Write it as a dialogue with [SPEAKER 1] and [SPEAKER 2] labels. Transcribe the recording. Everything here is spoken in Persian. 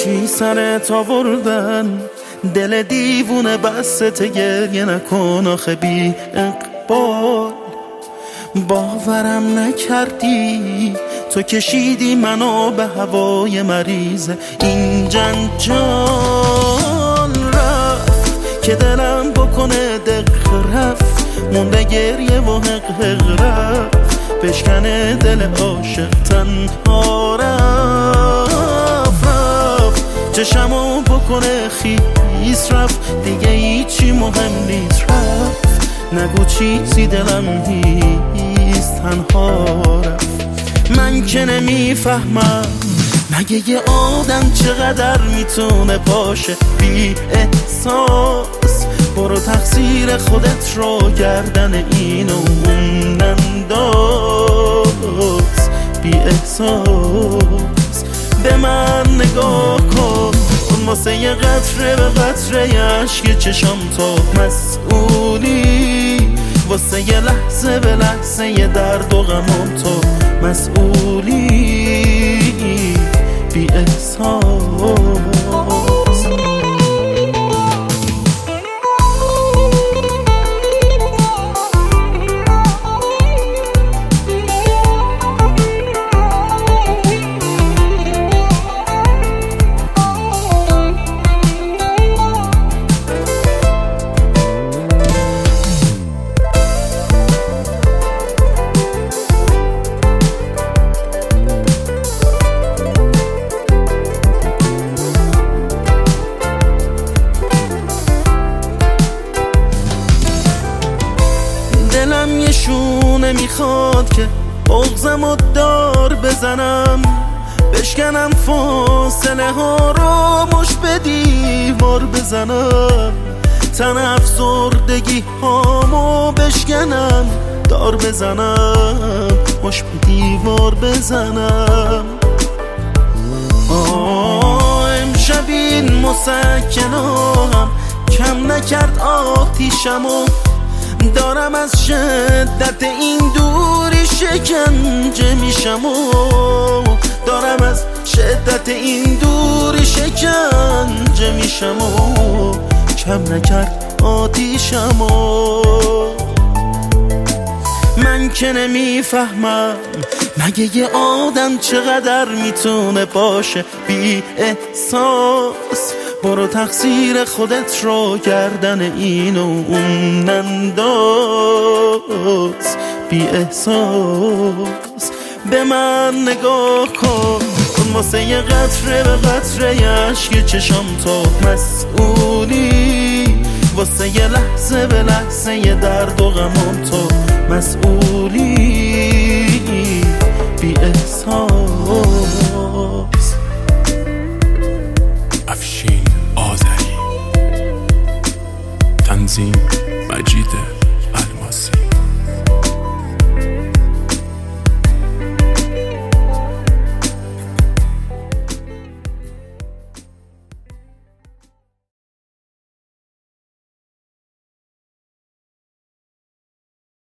[SPEAKER 1] چی سرت آوردن؟ دل دیوونه بست گریه نکن آخه بی اقبال. باورم نکردی تو کشیدی منو به هوای مریض این جنجال. رفت که دلم بکنه دق رفت، مونده گریه و حق رفت، بشکنه دل عاشق تنها رفت. چشمو بکنه خیس رفت، دیگه هیچی مهم نیست رفت. نگو چیزی دلم نیست تنها رفت. من که نمیفهمم مگه یه آدم چقدر میتونه باشه بی احساس. برو تقصیر خودت رو گردن این و اون ننداز. بی احساس به من نگاه کن، واسه یه قطره به قطره عشق چشم تو مسئولی. واسه یه لحظه به لحظه یه درد و غمم تو مسئولی. بی احساس دلم یه شونه میخواد که بغضم و دار بزنم، بشکنم فاصله ها رو مش به دیوار بزنم. تن افسردگی هامو بشکنم دار بزنم، مش به دیوار بزنم. امشب این مسکنام کم نکرد آتیشمو، دارم از شدت این دوری شکنجه میشم و دارم از شدت این دوری شکنجه میشم و کم نکرد آتیشم و من که نمیفهمم مگه یه آدم چقدر میتونه باشه بی احساس. برو تقصیر خودت رو گردن این و اون ننداز. بی احساس به من نگاه کن، واسه یه قطره به قطره عشق چشم تو مسئولی. واسه یه لحظه به لحظه یه درد و غمم تو مسئولی.